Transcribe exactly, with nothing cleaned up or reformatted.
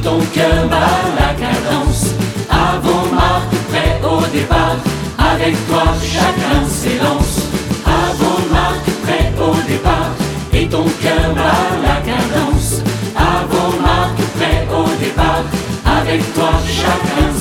ton cœur bat la cadence. À vos marques, prêts au départ, avec toi chacun s'élance. À vos marques, prêts au départ, et ton cœur bat la cadence. À vos marques, prêts au départ, avec toi chacun